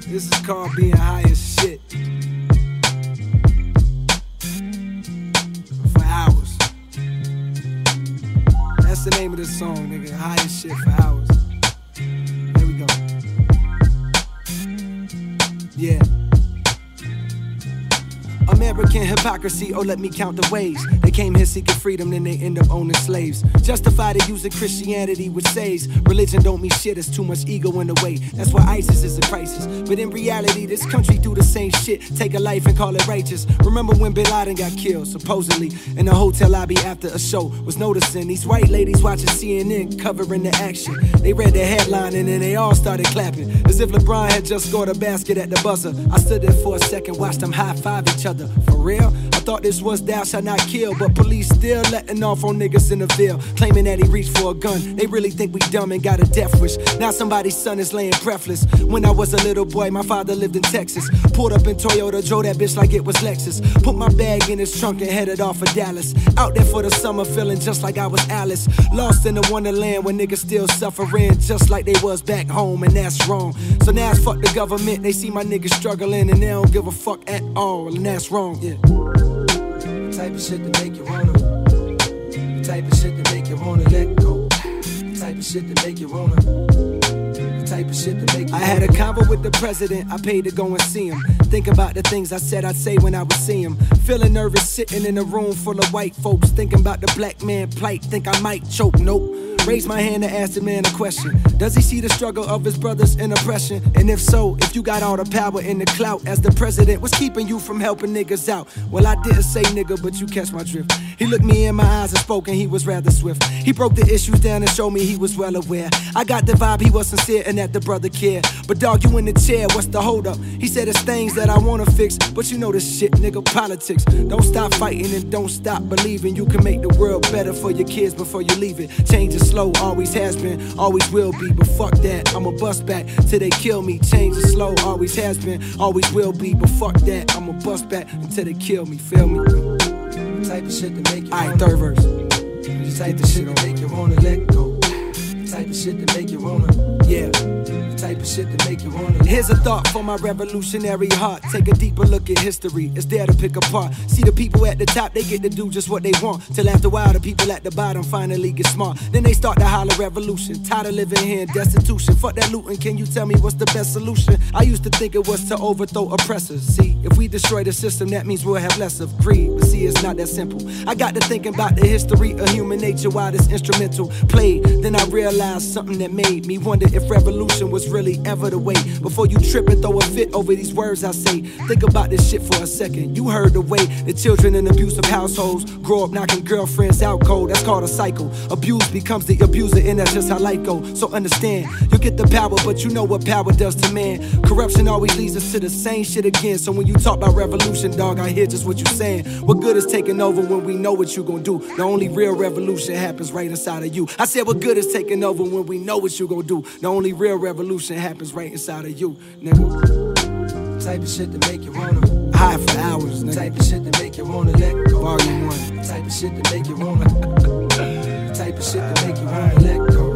This is called being high as shit. For hours. That's the name of this song, nigga. High as shit for hours. There we go. Yeah. American hypocrisy, oh let me count the ways they came here seeking freedom, then they end up owning slaves. Justified it using Christianity, which says religion don't mean shit, there's too much ego in the way. That's why ISIS is a crisis. But in reality, this country do the same shit. Take a life and call it righteous. Remember when Bin Laden got killed, supposedly in a hotel lobby after a show. Was noticing these white ladies watching CNN covering the action. They read the headline and then they all started clapping, as if LeBron had just scored a basket at the buzzer. I stood there for a second, watched them high-five each other. For real? I thought this was thou shalt not kill, but police still letting off on niggas in the Ville, claiming that he reached for a gun. They really think we dumb and got a death wish. Now somebody's son is laying breathless. When I was a little boy, my father lived in Texas. Pulled up in Toyota, drove that bitch like it was Lexus. Put my bag in his trunk and headed off for Dallas. Out there for the summer, feeling just like I was Alice. Lost in the wonderland where niggas still suffering just like they was back home, and that's wrong. So now it's fuck the government. They see my niggas struggling and they don't give a fuck at all, and that's wrong. Yeah. The type of shit to make you wanna. The type of shit to make you wanna let go. The type of shit to make you wanna. The type of shit to make you wanna. I had a convo with the president, I paid to go and see him. Think about the things I said I'd say when I would see him. Feeling nervous sitting in a room full of white folks. Thinking about the black man plight, think I might choke, nope. Raise my hand to ask the man a question. Does he see the struggle of his brothers in oppression? And if so, if you got all the power and the clout as the president, what's keeping you from helping niggas out? Well, I didn't say nigga, but you catch my drift. He looked me in my eyes and spoke, and he was rather swift. He broke the issues down and showed me he was well aware. I got the vibe he was sincere and that the brother cared. But dog, you in the chair, what's the hold up? He said it's things that I wanna fix, but you know this shit, nigga, politics. Don't stop fighting and don't stop believing you can make the world better for your kids before you leave it. Change is slow, always has been, always will be, but fuck that, I'ma bust back till they kill me. Change is slow, always has been, always will be, but fuck that, I'ma bust back until they kill me, feel me? The type of shit to make you wanna. Alright, third verse. The type of shit to make you wanna let go. The type of shit to make you wanna, yeah. The type of shit to make you wanna. Here's a thought for my revolutionary heart. Take a deeper look at history, it's there to pick apart. See the people at the top, they get to do just what they want. Till after a while, the people at the bottom finally get smart. Then they start to holler revolution. Tired of living here in destitution. Fuck that looting, can you tell me what's the best solution? I used to think it was to overthrow oppressors. See, if we destroy the system, that means we'll have less of greed. But see, it's not that simple. I got to thinking about the history of human nature while this instrumental played. Then I realized something that made me wonder if revolution was really ever the way. Before you trip and throw a fit over these words I say, think about this shit for a second. You heard the way the children in abusive households grow up knocking girlfriends out cold. That's called a cycle. Abuse becomes the abuser, and that's just how life goes. So understand, you get the power, but you know what power does to man. Corruption always leads us to the same shit again. So when you talk about revolution, dog, I hear just what you're saying. What good is taking over when we know what you gon' do? The only real revolution happens right inside of you. I said, what good is taking over when we know what you gon' do? The only real revolution happens right inside of you, nigga. Type of shit to make you wanna high for hours, nigga. Type of shit to make you wanna let go. Volume 1. Type of shit to make you wanna. Type of shit to make you wanna let go.